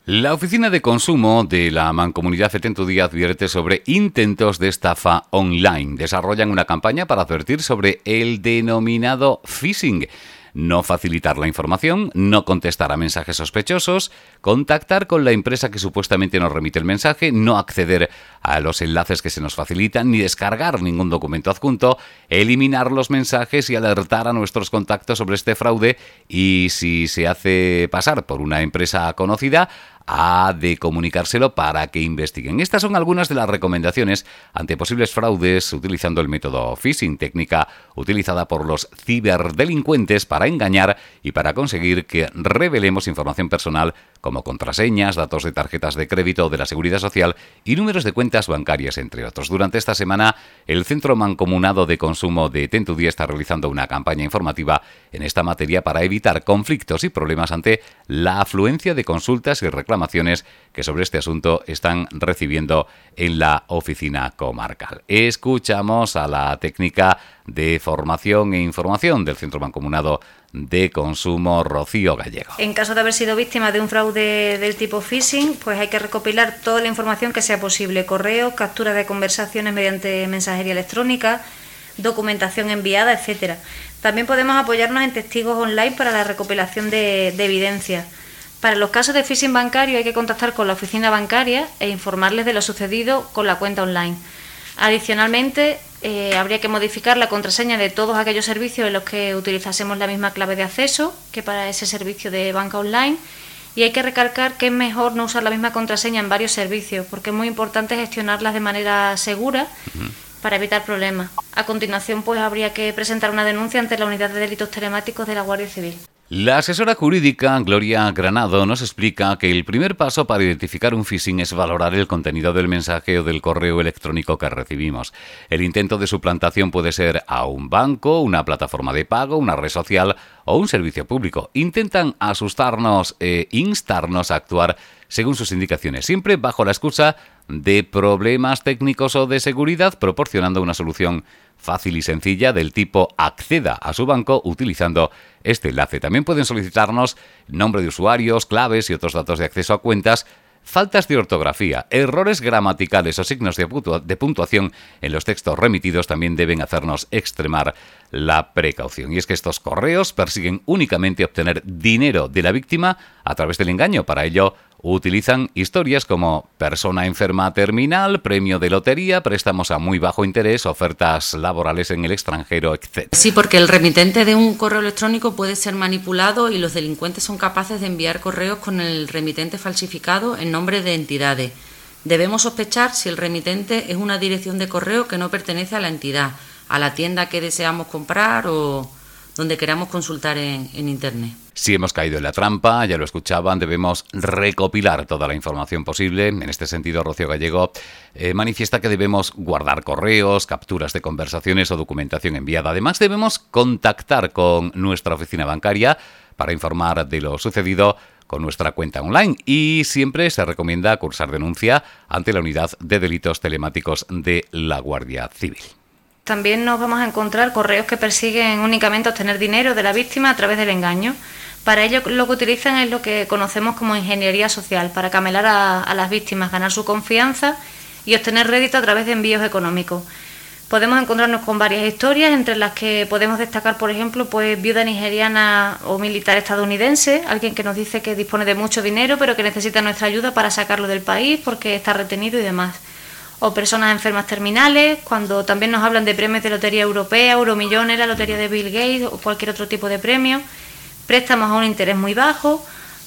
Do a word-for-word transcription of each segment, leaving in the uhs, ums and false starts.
La Oficina de Consumo de la Mancomunidad de Tentudía advierte sobre intentos de estafa online. Desarrollan una campaña para advertir sobre el denominado phishing. No facilitar la información, no contestar a mensajes sospechosos, contactar con la empresa que supuestamente nos remite el mensaje, no acceder a los enlaces que se nos facilitan, ni descargar ningún documento adjunto, eliminar los mensajes y alertar a nuestros contactos sobre este fraude y, si se hace pasar por una empresa conocida, ha de comunicárselo para que investiguen. Estas son algunas de las recomendaciones ante posibles fraudes utilizando el método phishing, técnica utilizada por los ciberdelincuentes para engañar y para conseguir que revelemos información personal como contraseñas, datos de tarjetas de crédito o de la Seguridad Social y números de cuentas bancarias, entre otros. Durante esta semana, el Centro Mancomunado de Consumo de Tentudía está realizando una campaña informativa en esta materia para evitar conflictos y problemas ante la afluencia de consultas y reclamaciones que sobre este asunto están recibiendo en la oficina comarcal. Escuchamos a la técnica de formación e información del Centro Mancomunado de Consumo, Rocío Gallego. En caso de haber sido víctima de un fraude del tipo phishing, pues hay que recopilar toda la información que sea posible: correos, capturas de conversaciones mediante mensajería electrónica, documentación enviada, etcétera. También podemos apoyarnos en testigos online para la recopilación de, de evidencias. Para los casos de phishing bancario hay que contactar con la oficina bancaria e informarles de lo sucedido con la cuenta online. Adicionalmente, eh, habría que modificar la contraseña de todos aquellos servicios en los que utilizásemos la misma clave de acceso que para ese servicio de banca online, y hay que recalcar que es mejor no usar la misma contraseña en varios servicios, porque es muy importante gestionarlas de manera segura uh-huh. para evitar problemas. A continuación, pues habría que presentar una denuncia ante la Unidad de Delitos Telemáticos de la Guardia Civil. La asesora jurídica Gloria Granado nos explica que el primer paso para identificar un phishing es valorar el contenido del mensaje o del correo electrónico que recibimos. El intento de suplantación puede ser a un banco, una plataforma de pago, una red social o un servicio público. Intentan asustarnos e instarnos a actuar según sus indicaciones, siempre bajo la excusa de problemas técnicos o de seguridad, proporcionando una solución fácil y sencilla del tipo acceda a su banco utilizando este enlace. También pueden solicitarnos nombre de usuarios, claves y otros datos de acceso a cuentas, faltas de ortografía, errores gramaticales o signos de, puntua- de puntuación en los textos remitidos también deben hacernos extremar la precaución. Y es que estos correos persiguen únicamente obtener dinero de la víctima a través del engaño. Para ello, utilizan historias como persona enferma terminal, premio de lotería, préstamos a muy bajo interés, ofertas laborales en el extranjero, etcétera. Sí, porque el remitente de un correo electrónico puede ser manipulado y los delincuentes son capaces de enviar correos con el remitente falsificado en nombre de entidades. Debemos sospechar si el remitente es una dirección de correo que no pertenece a la entidad, a la tienda que deseamos comprar o donde queramos consultar en, en Internet. Si hemos caído en la trampa, ya lo escuchaban, debemos recopilar toda la información posible. En este sentido, Rocío Gallego eh, manifiesta que debemos guardar correos, capturas de conversaciones o documentación enviada. Además, debemos contactar con nuestra oficina bancaria para informar de lo sucedido con nuestra cuenta online, y siempre se recomienda cursar denuncia ante la Unidad de Delitos Telemáticos de la Guardia Civil. También nos vamos a encontrar correos que persiguen únicamente obtener dinero de la víctima a través del engaño. Para ello lo que utilizan es lo que conocemos como ingeniería social, para camelar a, a las víctimas, ganar su confianza y obtener rédito a través de envíos económicos. Podemos encontrarnos con varias historias, entre las que podemos destacar, por ejemplo, pues viuda nigeriana o militar estadounidense, alguien que nos dice que dispone de mucho dinero pero que necesita nuestra ayuda para sacarlo del país porque está retenido y demás. O personas enfermas terminales, cuando también nos hablan de premios de lotería europea, euromillones, la lotería de Bill Gates o cualquier otro tipo de premio, préstamos a un interés muy bajo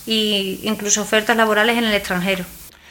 e incluso ofertas laborales en el extranjero.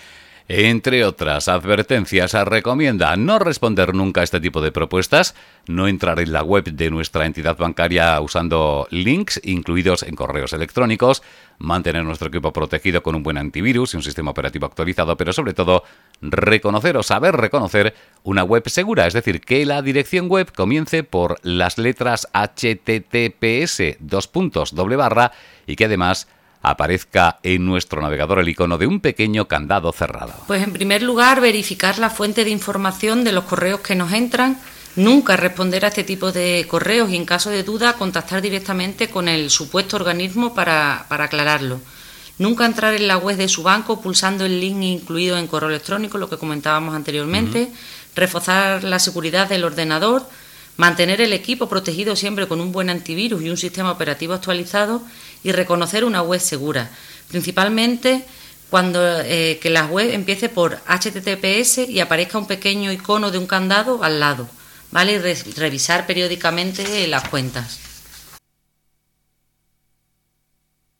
Entre otras advertencias, recomienda no responder nunca a este tipo de propuestas, no entrar en la web de nuestra entidad bancaria usando links incluidos en correos electrónicos, mantener nuestro equipo protegido con un buen antivirus y un sistema operativo actualizado, pero sobre todo reconocer o saber reconocer una web segura, es decir, que la dirección web comience por las letras H T T P S dos puntos doble barra y que además aparezca en nuestro navegador el icono de un pequeño candado cerrado. Pues en primer lugar, verificar la fuente de información de los correos que nos entran, nunca responder a este tipo de correos y en caso de duda contactar directamente con el supuesto organismo para, para aclararlo. Nunca entrar en la web de su banco pulsando el link incluido en correo electrónico, lo que comentábamos anteriormente. Uh-huh. Reforzar la seguridad del ordenador. Mantener el equipo protegido siempre con un buen antivirus y un sistema operativo actualizado. Y reconocer una web segura. Principalmente cuando eh, que la web empiece por H T T P S y aparezca un pequeño icono de un candado al lado, ¿vale? Y re- revisar periódicamente las cuentas.